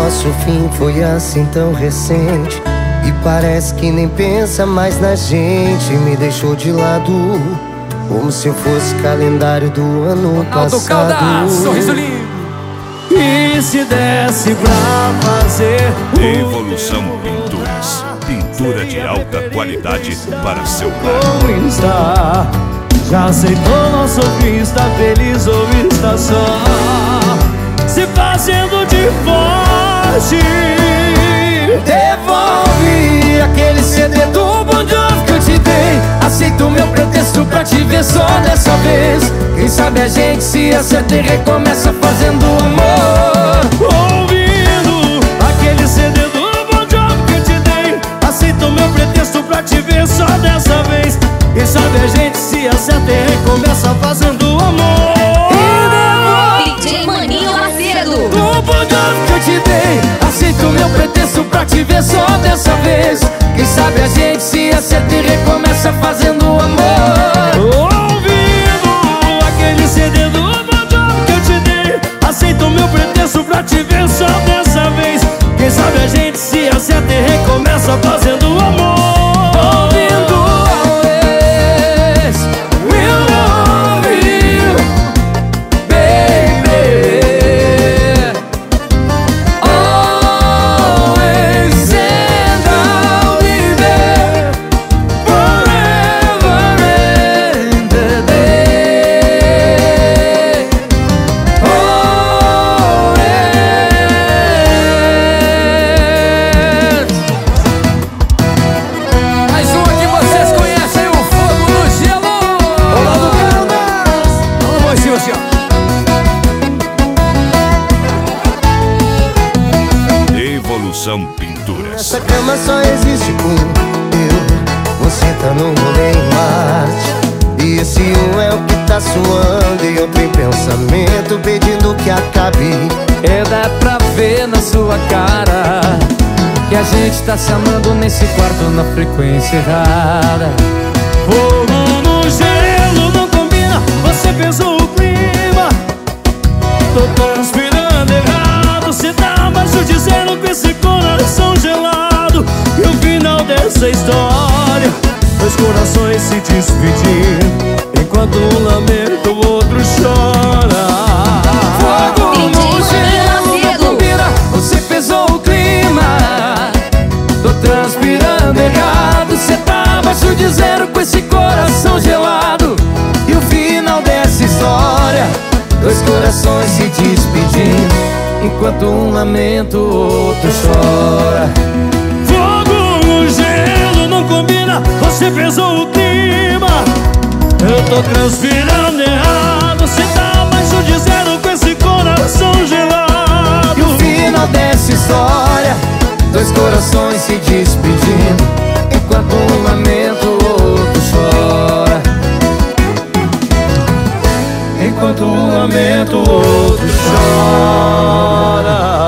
nosso fim foi assim tão recente, e parece que nem pensa mais na gente. Me deixou de lado, como se eu fosse calendário do ano passado. Caldas, sorriso lindo. E se desse pra fazer Evolução Pinturas, pintura de alta qualidade para seu lar. como está? Já aceitou nosso fim? Está feliz ou está só se fazendo de forte? Devolve aquele CD do Bon Jovi que eu te dei. Aceita o meu pretexto pra te ver só dessa vez. Quem sabe a gente se acerta e recomeça fazendo amor. Ouvindo aquele CD do Bon Jovi que eu te dei. Aceita o meu pretexto pra te ver só dessa vez. Quem sabe a gente se acerta e recomeça fazendo amor. DJ Maninho Macedo. Do Bon Jovi que eu te dei. Aceita o meu pretexto pra te ver só dessa vez. Quem sabe a gente se acerta e recomeça fazendo amor. Ouvindo aquele CD do Bon Jovi que eu te dei. Aceita o meu pretexto pra te ver só dessa vez. Quem sabe a gente se acerta e recomeça fazendo amor. Ouvindo always will love you, baby. Always and I'll be there forever and a day. Always. Mais uma que vocês conhecem, o Fogo no Gelo. Olá do Caldas. Alô, mocinho, assim, ó. Evolução Pinturas. Essa cama só existe com eu. Você tá num rolê em Marte, e esse um é o que tá suando, e outro em pensamento pedindo que acabe. É, dá pra ver na sua cara que a gente tá se amando nesse quarto na frequência errada. Fogo no gelo não combina, você pesou o clima. Tô transpirando errado, cê tá abaixo dizendo com esse coração gelado. E o final dessa história, dois corações se despedindo, enquanto um lamenta, o outro chora. Fogo DJ no gelo não Macedo. combina, você pesou o clima. Tô transpirando errado, cê tá abaixo de zero com esse coração gelado. E o final dessa história, dois corações se despedindo, enquanto um lamenta, o outro chora. Fogo no gelo não combina, você pesou o clima. Eu tô transpirando errado, cê tá abaixo de zero com esse coração gelado. E o final dessa história, dois corações se despedindo, enquanto um lamenta, o outro chora. Enquanto um lamenta, o outro chora.